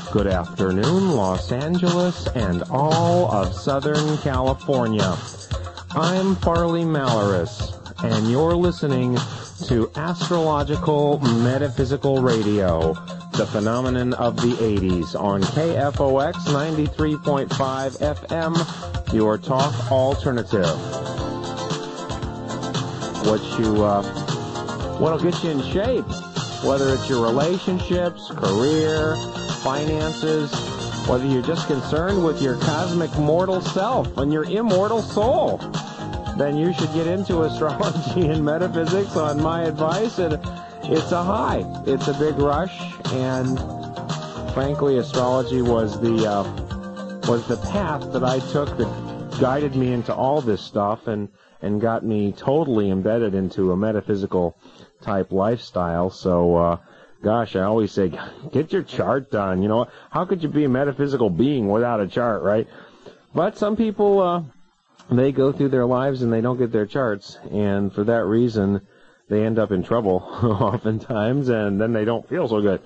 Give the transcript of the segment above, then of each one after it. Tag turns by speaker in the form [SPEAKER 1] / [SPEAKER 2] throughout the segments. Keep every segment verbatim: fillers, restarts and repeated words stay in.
[SPEAKER 1] Good afternoon, Los Angeles and all of Southern California. I'm Farley Malaris, and you're listening to Astrological Metaphysical Radio, the phenomenon of the eighties, on K F O X ninety-three point five F M, your talk alternative. What you, uh, what'll get you in shape, whether it's your relationships, career, finances, whether you're just concerned with your cosmic mortal self and your immortal soul, then you should get into astrology and metaphysics on my advice. And it's a high. It's a big rush, and frankly, astrology was the uh, was the path that I took that guided me into all this stuff and, and got me totally embedded into a metaphysical type lifestyle. So, uh, gosh, I always say, get your chart done. You know, how could you be a metaphysical being without a chart, right? But some people, uh, they go through their lives and they don't get their charts, and for that reason, they end up in trouble oftentimes, and then they don't feel so good.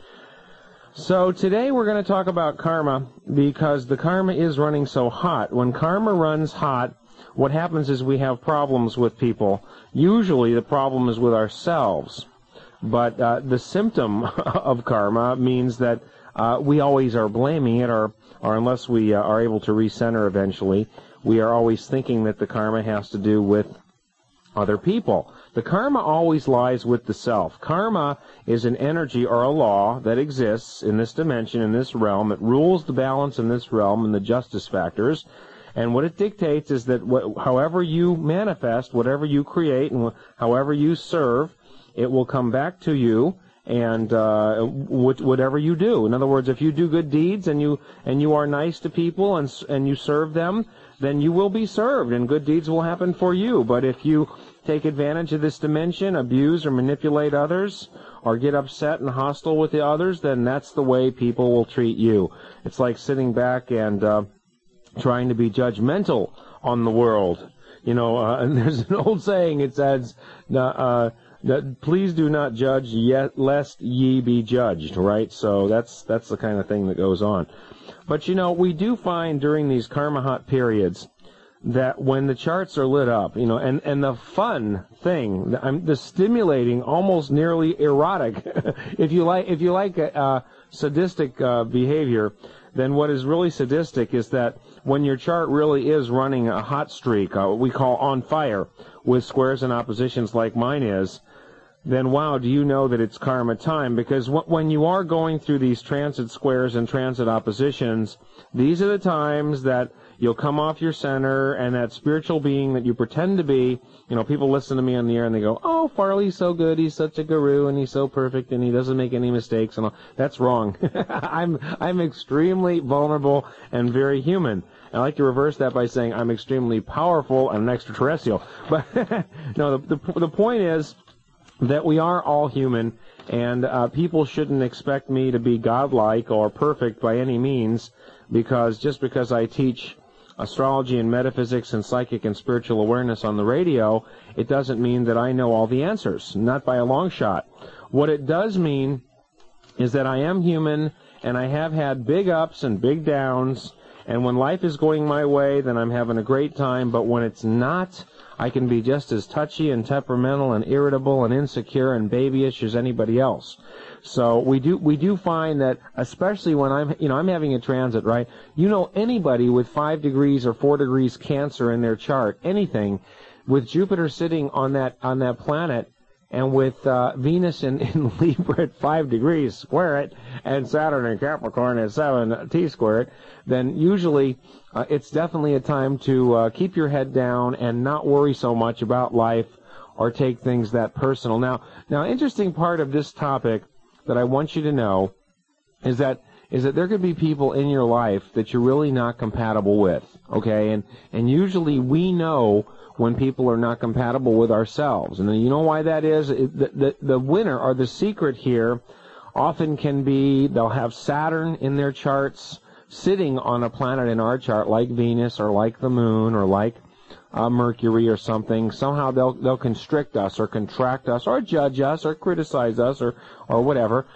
[SPEAKER 1] So today we're going to talk about karma, because the karma is running so hot. When karma runs hot, what happens is we have problems with people. Usually the problem is with ourselves. But uh, the symptom of karma means that uh, we always are blaming it, or, or unless we uh, are able to recenter eventually, we are always thinking that the karma has to do with other people. The karma always lies with the self. Karma is an energy or a law that exists in this dimension, in this realm. It rules the balance in this realm and the justice factors. And what it dictates is that wh- however you manifest, whatever you create, and wh- however you serve, it will come back to you, and uh, wh- whatever you do. In other words, if you do good deeds and you and you are nice to people and and you serve them, then you will be served, and good deeds will happen for you. But if you take advantage of this dimension, abuse or manipulate others, or get upset and hostile with the others, then that's the way people will treat you. It's like sitting back and uh, trying to be judgmental on the world. You know, uh, and there's an old saying, it says, uh, that please do not judge yet lest ye be judged, right? So that's that's the kind of thing that goes on. But, you know, we do find during these karma hot periods that when the charts are lit up, you know, and, and the fun thing, the, the stimulating, almost nearly erotic, if you like, if you like uh, sadistic uh, behavior, then what is really sadistic is that when your chart really is running a hot streak, uh, what we call on fire, with squares and oppositions like mine is, then wow, do you know that it's karma time? Because wh- when you are going through these transit squares and transit oppositions, these are the times that you'll come off your center, and that spiritual being that you pretend to be, you know, people listen to me on the air and they go, oh, Farley's so good, he's such a guru, and he's so perfect, and he doesn't make any mistakes, and all. That's wrong. I'm I'm extremely vulnerable and very human. I like to reverse that by saying I'm extremely powerful and an extraterrestrial. But no, the, the the point is that we are all human, and uh, people shouldn't expect me to be godlike or perfect by any means, because just because I teach astrology and metaphysics and psychic and spiritual awareness on the radio, it doesn't mean that I know all the answers, not by a long shot. What it does mean is that I am human, and I have had big ups and big downs, and when life is going my way, then I'm having a great time, but when it's not, I can be just as touchy and temperamental and irritable and insecure and babyish as anybody else. So we do we do find that, especially when I'm you know I'm having a transit, right? You know, anybody with five degrees or four degrees Cancer in their chart, anything, with Jupiter sitting on that on that planet, and with uh, Venus in, in Libra at five degrees, square it, and Saturn in Capricorn at seven T square it, then usually uh, it's definitely a time to uh, keep your head down and not worry so much about life or take things that personal. Now, now, interesting part of this topic that I want you to know is that is that there could be people in your life that you're really not compatible with, okay? And and usually we know when people are not compatible with ourselves. And you know why that is? It, the, the, the winner, or the secret here, often can be they'll have Saturn in their charts sitting on a planet in our chart like Venus or like the moon or like uh, Mercury or something. Somehow they'll they'll constrict us or contract us or judge us or criticize us or, or whatever.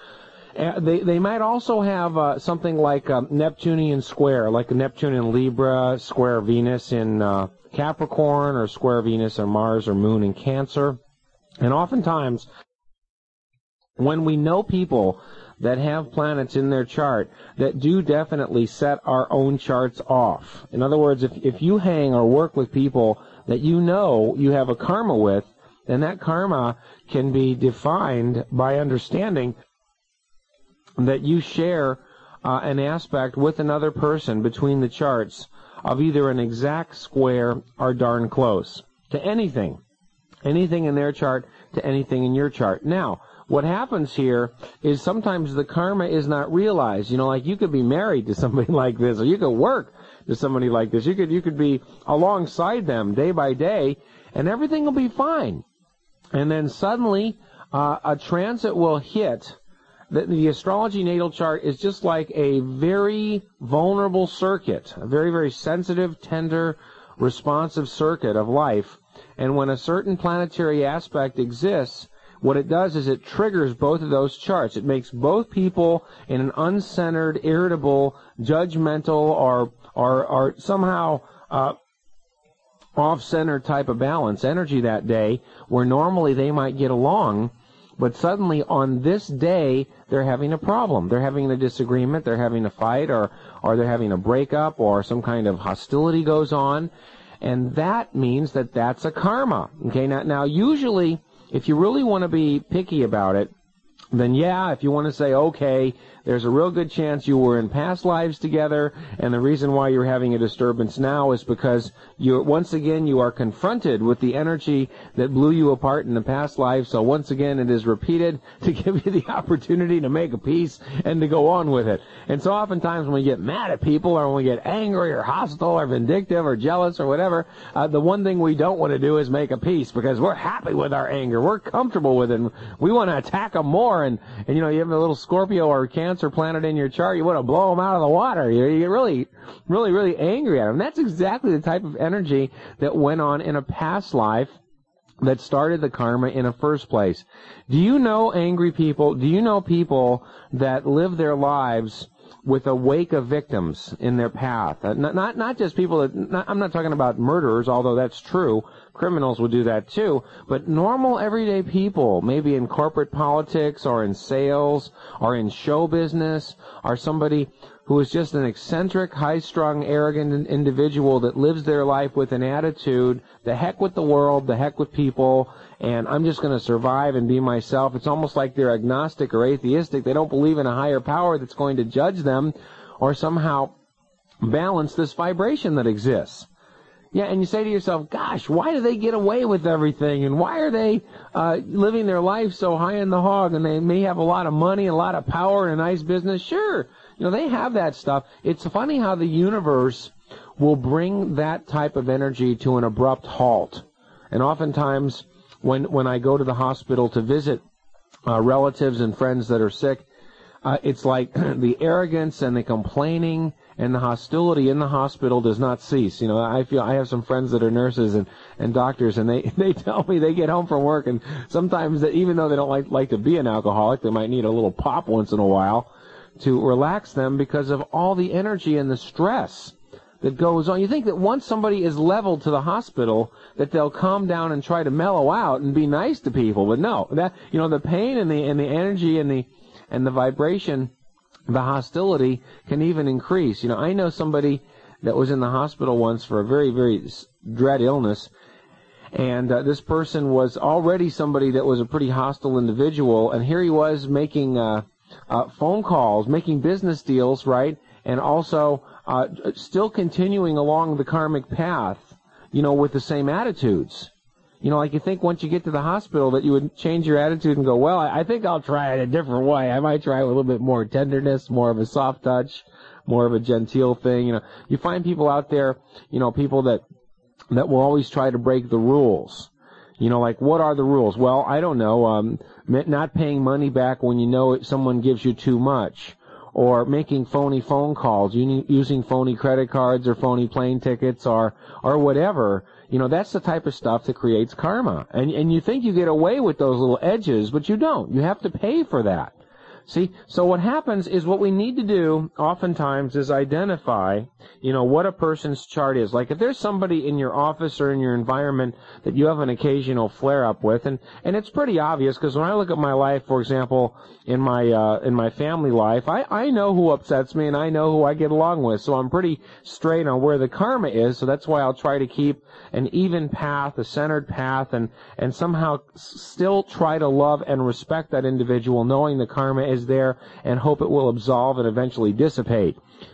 [SPEAKER 1] Uh, they they might also have uh, something like a Neptunian square, like a Neptune in Libra, square Venus in uh, Capricorn, or square Venus or Mars or Moon in Cancer. And oftentimes, when we know people that have planets in their chart that do definitely set our own charts off. In other words, if, if you hang or work with people that you know you have a karma with, then that karma can be defined by understanding that you share uh, an aspect with another person between the charts of either an exact square or darn close to anything. Anything in their chart to anything in your chart. Now, what happens here is sometimes the karma is not realized. You know, like you could be married to somebody like this, or you could work to somebody like this. You could you could be alongside them day by day, and everything will be fine. And then suddenly, uh, a transit will hit. The, the astrology natal chart is just like a very vulnerable circuit, a very, very sensitive, tender, responsive circuit of life. And when a certain planetary aspect exists, what it does is it triggers both of those charts. It makes both people in an uncentered, irritable, judgmental, or or, or somehow uh, off-center type of balance energy that day, where normally they might get along. But suddenly on this day, they're having a problem. They're having a disagreement, they're having a fight, or, or they're having a breakup, or some kind of hostility goes on. And that means that that's a karma. Okay, now, now usually, if you really want to be picky about it, then yeah, if you want to say, okay, there's a real good chance you were in past lives together, and the reason why you're having a disturbance now is because you once again you are confronted with the energy that blew you apart in the past life, so once again it is repeated to give you the opportunity to make a peace and to go on with it. And so oftentimes when we get mad at people, or when we get angry or hostile or vindictive or jealous or whatever, uh, the one thing we don't want to do is make a peace, because we're happy with our anger, we're comfortable with it, and we want to attack them more. And, and you know, you have a little Scorpio or Cancer planet in your chart, you want to blow them out of the water. You, you get really, really, really angry at them. That's exactly the type of energy that went on in a past life that started the karma in the first place. Do you know angry people? Do you know people that live their lives with a wake of victims in their path? Uh, not, not not just people that, not, I'm not talking about murderers, although that's true. Criminals will do that too. But normal, everyday people, maybe in corporate politics or in sales or in show business, or somebody who is just an eccentric, high-strung, arrogant individual that lives their life with an attitude, the heck with the world, the heck with people, and I'm just going to survive and be myself. It's almost like they're agnostic or atheistic. They don't believe in a higher power that's going to judge them or somehow balance this vibration that exists. Yeah, and you say to yourself, gosh, why do they get away with everything? And why are they uh, living their life so high in the hog? And they may have a lot of money, a lot of power, and a nice business. Sure, you know, they have that stuff. It's funny how the universe will bring that type of energy to an abrupt halt. And oftentimes, when when I go to the hospital to visit uh, relatives and friends that are sick, uh, it's like the arrogance and the complaining and the hostility in the hospital does not cease. You know, I feel I have some friends that are nurses and, and doctors, and they, they tell me they get home from work, and sometimes that even though they don't like like to be an alcoholic, they might need a little pop once in a while to relax them because of all the energy and the stress that goes on. You think that once somebody is leveled to the hospital, that they'll calm down and try to mellow out and be nice to people, but no, that you know the pain and the and the energy and the and the vibration, the hostility can even increase. You know, I know somebody that was in the hospital once for a very, very dread illness, and uh, this person was already somebody that was a pretty hostile individual, and here he was making uh, uh, phone calls, making business deals, right, and also uh, still continuing along the karmic path, you know, with the same attitudes. You know, like you think once you get to the hospital that you would change your attitude and go, well, I think I'll try it a different way. I might try it with a little bit more tenderness, more of a soft touch, more of a genteel thing. You know, you find people out there, you know, people that that will always try to break the rules. You know, like, what are the rules? Well, I don't know. Um, not paying money back when you know someone gives you too much, or making phony phone calls, using phony credit cards or phony plane tickets, or or whatever. You know, that's the type of stuff that creates karma. And and you think you get away with those little edges, but you don't. You have to pay for that. See, so what happens is what we need to do oftentimes is identify, you know, what a person's chart is. Like if there's somebody in your office or in your environment that you have an occasional flare-up with, and, and it's pretty obvious because when I look at my life, for example, in my uh, in my family life, I, I know who upsets me and I know who I get along with, so I'm pretty straight on where the karma is, so that's why I'll try to keep an even path, a centered path, and, and somehow still try to love and respect that individual, knowing the karma is there and hope it will absolve and eventually dissipate.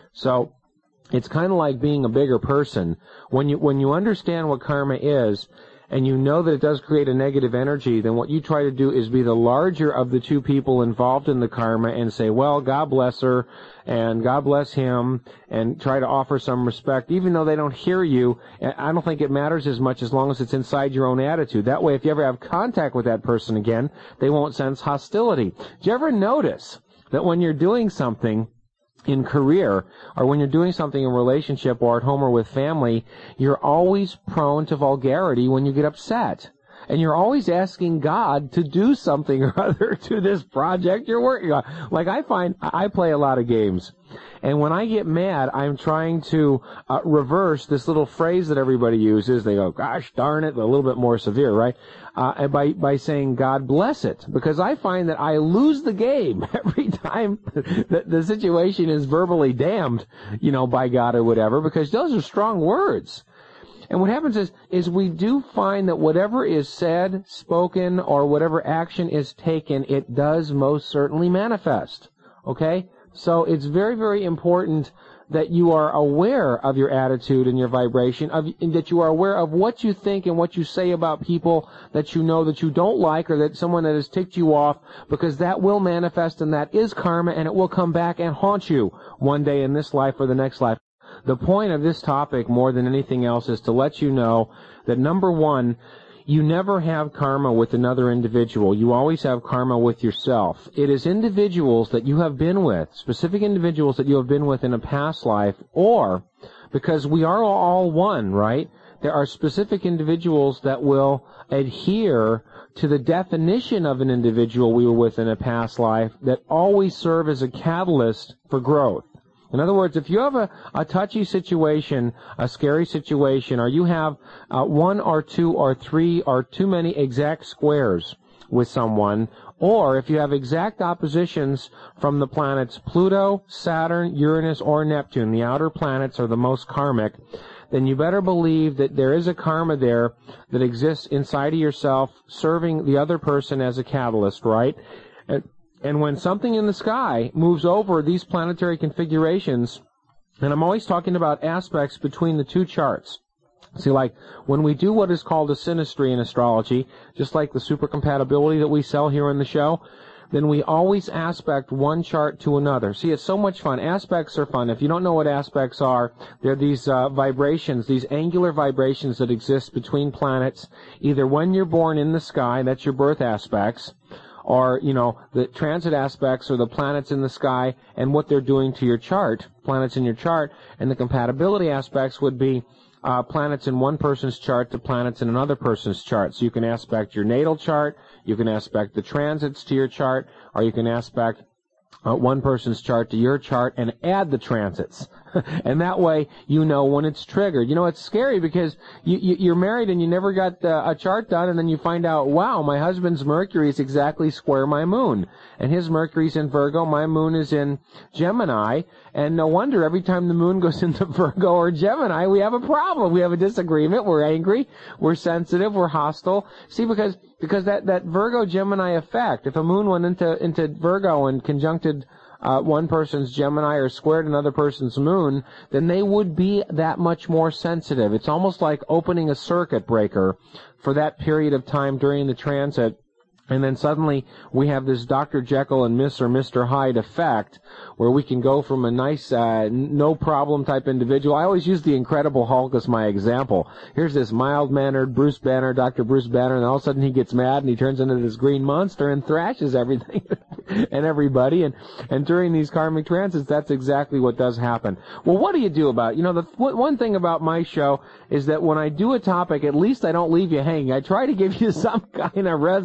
[SPEAKER 1] So it's kind of like being a bigger person. When you when you understand what karma is and you know that it does create a negative energy, then what you try to do is be the larger of the two people involved in the karma and say, well, God bless her and God bless him, and try to offer some respect, even though they don't hear you. I don't think it matters as much as long as it's inside your own attitude. That way, if you ever have contact with that person again, they won't sense hostility. Do you ever notice that when you're doing something in career, or when you're doing something in relationship or at home or with family, you're always prone to vulgarity when you get upset? And you're always asking God to do something or other to this project you're working on. Like I find, I play a lot of games. And when I get mad, I'm trying to uh, reverse this little phrase that everybody uses. They go, gosh darn it, but a little bit more severe, right? Uh, and by, by saying, God bless it. Because I find that I lose the game every time the, the situation is verbally damned, you know, by God or whatever, because those are strong words. And what happens is, is we do find that whatever is said, spoken, or whatever action is taken, it does most certainly manifest. Okay? So it's very, very important that you are aware of your attitude and your vibration, of, and that you are aware of what you think and what you say about people that you know that you don't like, or that someone that has ticked you off, because that will manifest and that is karma, and it will come back and haunt you one day in this life or the next life. The point of this topic, more than anything else, is to let you know that, number one, you never have karma with another individual. You always have karma with yourself. It is individuals that you have been with, specific individuals that you have been with in a past life, or, because we are all one, right? There are specific individuals that will adhere to the definition of an individual we were with in a past life that always serve as a catalyst for growth. In other words, if you have a, a touchy situation, a scary situation, or you have uh, one or two or three or too many exact squares with someone, or if you have exact oppositions from the planets Pluto, Saturn, Uranus, or Neptune, the outer planets are the most karmic, then you better believe that there is a karma there that exists inside of yourself, serving the other person as a catalyst, right? And, And when something in the sky moves over these planetary configurations, and I'm always talking about aspects between the two charts. See, like, when we do what is called a synastry in astrology, just like the supercompatibility that we sell here on the show, then we always aspect one chart to another. See, it's so much fun. Aspects are fun. If you don't know what aspects are, they're these uh, vibrations, these angular vibrations that exist between planets, either when you're born in the sky, that's your birth aspects, or, you know, the transit aspects are the planets in the sky and what they're doing to your chart, planets in your chart, and the compatibility aspects would be uh, planets in one person's chart to planets in another person's chart. So you can aspect your natal chart, you can aspect the transits to your chart, or you can aspect uh, one person's chart to your chart and add the transits. And that way, you know when it's triggered. You know, it's scary because you, you, you're married and you never got uh, a chart done, and then you find out, wow, my husband's Mercury is exactly square my moon. And his Mercury's in Virgo, my moon is in Gemini, and no wonder every time the moon goes into Virgo or Gemini, we have a problem. We have a disagreement, we're angry, we're sensitive, we're hostile. See, because because that, that Virgo-Gemini effect, if a moon went into, into Virgo and conjuncted Uh, one person's Gemini or squared another person's moon, then they would be that much more sensitive. It's almost like opening a circuit breaker for that period of time during the transit. And then suddenly we have this Doctor Jekyll and Miss or Mister Hyde effect where we can go from a nice, uh, no-problem type individual. I always use the Incredible Hulk as my example. Here's this mild-mannered Bruce Banner, Doctor Bruce Banner, and all of a sudden he gets mad and he turns into this green monster and thrashes everything and everybody. And, and during these karmic transits, that's exactly what does happen. Well, what do you do about it? You know, the one thing about my show is that when I do a topic, at least I don't leave you hanging. I try to give you some kind of resolution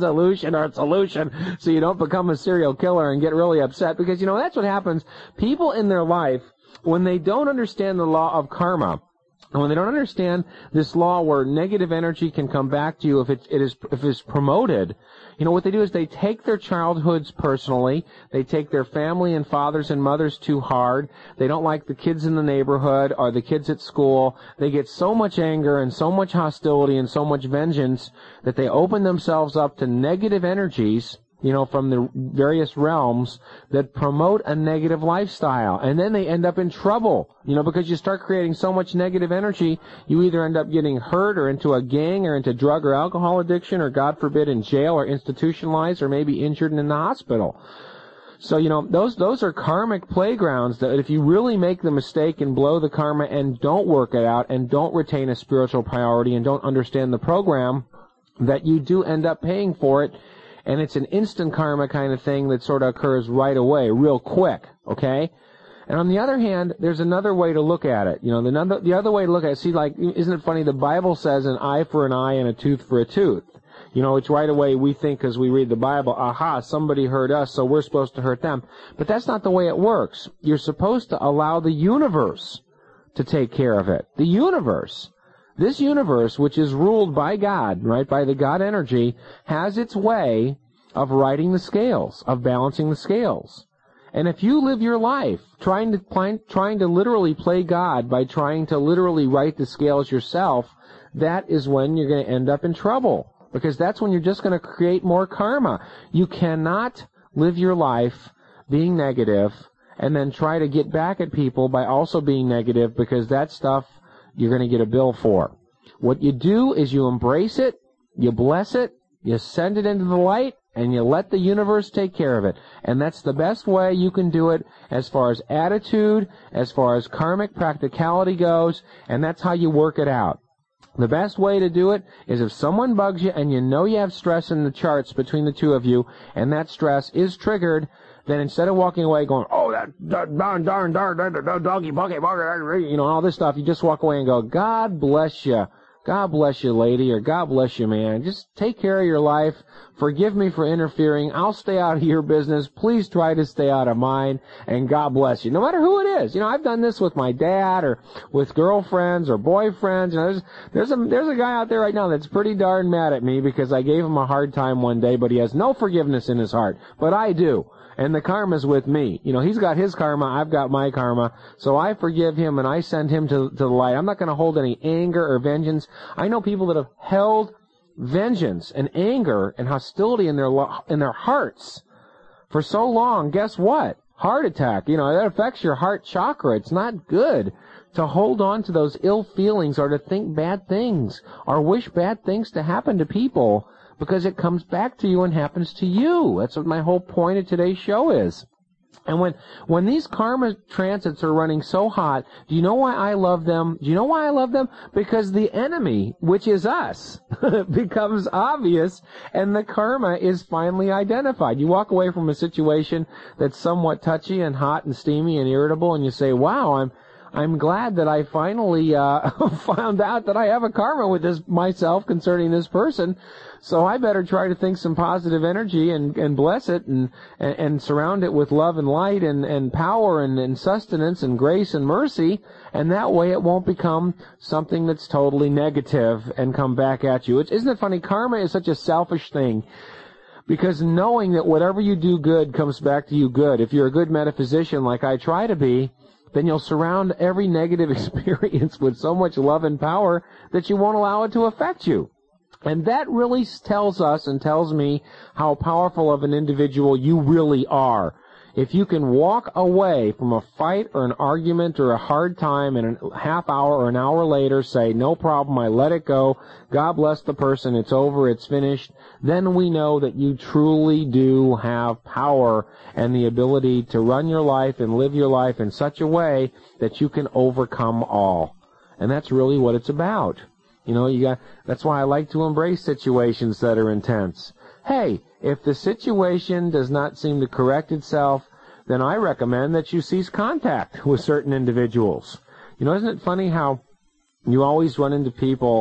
[SPEAKER 1] solution or a solution so you don't become a serial killer and get really upset. Because, you know, that's what happens. People in their life, when they don't understand the law of karma, and when they don't understand this law where negative energy can come back to you if it, it is if it's promoted, you know, what they do is they take their childhoods personally. They take their family and fathers and mothers too hard. They don't like the kids in the neighborhood or the kids at school. They get so much anger and so much hostility and so much vengeance that they open themselves up to negative energies, you know, from the various realms that promote a negative lifestyle. And then they end up in trouble, you know, because you start creating so much negative energy, you either end up getting hurt or into a gang or into drug or alcohol addiction or, God forbid, in jail or institutionalized or maybe injured and in the hospital. So, you know, those those are karmic playgrounds that if you really make the mistake and blow the karma and don't work it out and don't retain a spiritual priority and don't understand the program, that you do end up paying for it. And it's an instant karma kind of thing that sort of occurs right away, real quick, okay? And on the other hand, there's another way to look at it. You know, the, other, the other way to look at it, see, like, isn't it funny? The Bible says an eye for an eye and a tooth for a tooth. You know, it's right away we think as we read the Bible, aha, somebody hurt us, so we're supposed to hurt them. But that's not the way it works. You're supposed to allow the universe to take care of it. The universe. This universe, which is ruled by God, right, by the God energy, has its way of righting the scales, of balancing the scales. And if you live your life trying to trying to literally play God by trying to literally right the scales yourself, that is when you're going to end up in trouble, because that's when you're just going to create more karma. You cannot live your life being negative and then try to get back at people by also being negative, because that stuff you're going to get a bill for. What you do is you embrace it, you bless it, you send it into the light, and you let the universe take care of it. And that's the best way you can do it as far as attitude, as far as karmic practicality goes, and that's how you work it out. The best way to do it is if someone bugs you and you know you have stress in the charts between the two of you, and that stress is triggered, then instead of walking away going, oh, that, that darn, darn, darn, darn, doggy, bucket, you know, all this stuff, you just walk away and go, God bless you. God bless you, lady, or God bless you, man. Just take care of your life. Forgive me for interfering. I'll stay out of your business. Please try to stay out of mine, and God bless you. No matter who it is. You know, I've done this with my dad or with girlfriends or boyfriends. You know, there's, there's, a, there's a guy out there right now that's pretty darn mad at me because I gave him a hard time one day, but he has no forgiveness in his heart. But I do. And the karma's with me. You know, he's got his karma, I've got my karma. So I forgive him and I send him to, to the light. I'm not going to hold any anger or vengeance. I know people that have held vengeance and anger and hostility in their in their hearts for so long. Guess what? Heart attack. You know, that affects your heart chakra. It's not good to hold on to those ill feelings or to think bad things or wish bad things to happen to people, because it comes back to you and happens to you. That's what my whole point of today's show is. And when when these karma transits are running so hot, do you know why I love them? Do you know why I love them? Because the enemy, which is us, becomes obvious and the karma is finally identified. You walk away from a situation that's somewhat touchy and hot and steamy and irritable, and you say, wow, I'm I'm glad that I finally uh, found out that I have a karma with this myself concerning this person. So I better try to think some positive energy and, and bless it and, and, and surround it with love and light and, and power and, and sustenance and grace and mercy. And that way it won't become something that's totally negative and come back at you. It's, isn't it funny? Karma is such a selfish thing. Because knowing that whatever you do good comes back to you good. If you're a good metaphysician like I try to be, then you'll surround every negative experience with so much love and power that you won't allow it to affect you. And that really tells us and tells me how powerful of an individual you really are. If you can walk away from a fight or an argument or a hard time and a half hour or an hour later say, no problem, I let it go, God bless the person, it's over, it's finished, then we know that you truly do have power and the ability to run your life and live your life in such a way that you can overcome all. And that's really what it's about. You know, you got, that's why I like to embrace situations that are intense. Hey, if the situation does not seem to correct itself, then I recommend that you cease contact with certain individuals. You know, isn't it funny how you always run into people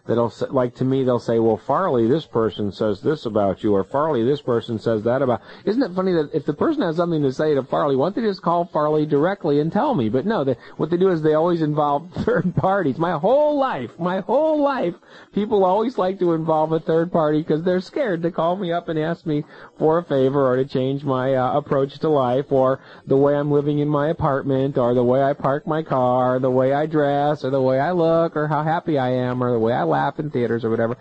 [SPEAKER 1] that'll, like to me, they'll say, well, Farley, this person says this about you, or Farley, this person says that about. Isn't it funny that if the person has something to say to Farley, why don't they just call Farley directly and tell me? But no, they, what they do is they always involve third parties. My whole life, my whole life, people always like to involve a third party because they're scared to call me up and ask me for a favor or to change my uh, approach to life, or the way I'm living in my apartment, or the way I park my car, or the way I dress, or the way I look, or how happy I am, or the way I laugh in theaters, or whatever.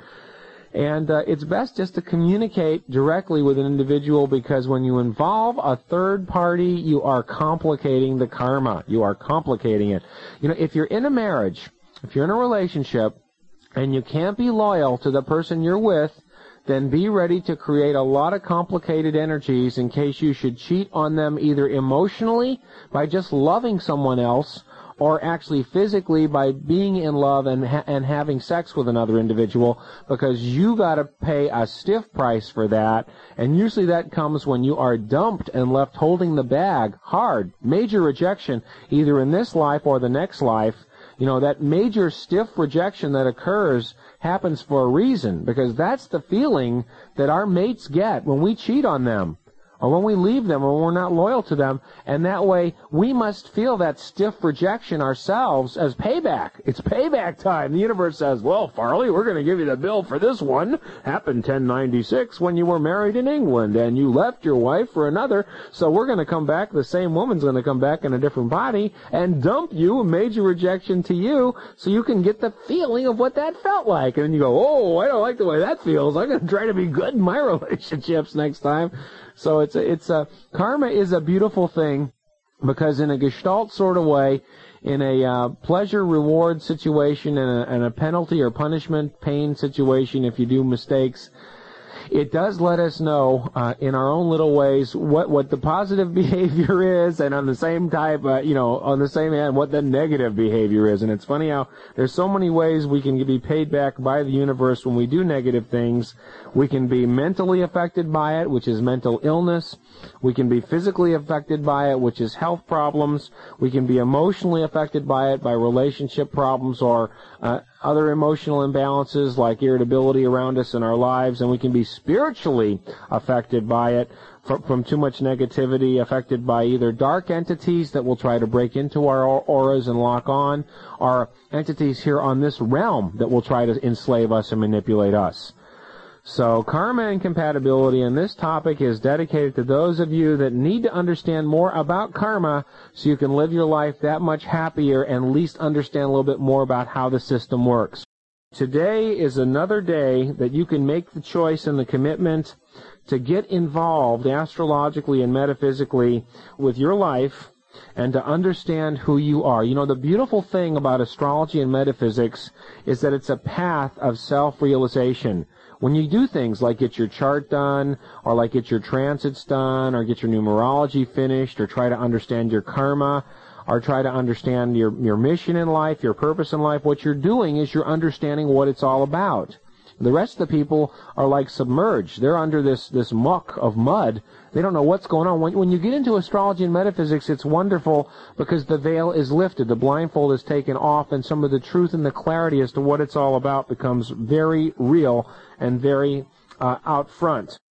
[SPEAKER 1] And uh, it's best just to communicate directly with an individual, because when you involve a third party, you are complicating the karma. You are complicating it. You know, if you're in a marriage, if you're in a relationship, and you can't be loyal to the person you're with, then be ready to create a lot of complicated energies in case you should cheat on them, either emotionally by just loving someone else, or actually physically by being in love and ha- and having sex with another individual, because you got to pay a stiff price for that. And usually that comes when you are dumped and left holding the bag hard. Major rejection, either in this life or the next life. You know, that major stiff rejection that occurs happens for a reason, because that's the feeling that our mates get when we cheat on them, or when we leave them, or when we're not loyal to them. And that way, we must feel that stiff rejection ourselves as payback. It's payback time. The universe says, well, Farley, we're going to give you the bill for this one. Happened ten ninety-six when you were married in England, and you left your wife for another, so we're going to come back, the same woman's going to come back in a different body, and dump you, a major rejection to you, so you can get the feeling of what that felt like. And then you go, oh, I don't like the way that feels. I'm going to try to be good in my relationships next time. So it's a, it's a, karma is a beautiful thing, because in a Gestalt sort of way, in a uh, pleasure-reward situation, and a, and a penalty or punishment, pain situation if you do mistakes, it does let us know uh, in our own little ways what, what the positive behavior is, and on the same type, uh, you know, on the same hand, what the negative behavior is. And it's funny how there's so many ways we can be paid back by the universe when we do negative things. We can be mentally affected by it, which is mental illness. We can be physically affected by it, which is health problems. We can be emotionally affected by it, by relationship problems, or uh, other emotional imbalances like irritability around us in our lives. And we can be spiritually affected by it from, from too much negativity, affected by either dark entities that will try to break into our auras and lock on, or entities here on this realm that will try to enslave us and manipulate us. So karma and compatibility, and this topic is dedicated to those of you that need to understand more about karma so you can live your life that much happier and at least understand a little bit more about how the system works. Today is another day that you can make the choice and the commitment to get involved astrologically and metaphysically with your life and to understand who you are. You know, the beautiful thing about astrology and metaphysics is that it's a path of self-realization. When you do things like get your chart done, or like get your transits done, or get your numerology finished, or try to understand your karma, or try to understand your, your mission in life, your purpose in life, what you're doing is you're understanding what it's all about. The rest of the people are like submerged. They're under this, this muck of mud. They don't know what's going on. When, when you get into astrology and metaphysics, it's wonderful because the veil is lifted, the blindfold is taken off, and some of the truth and the clarity as to what it's all about becomes very real and very uh, out front.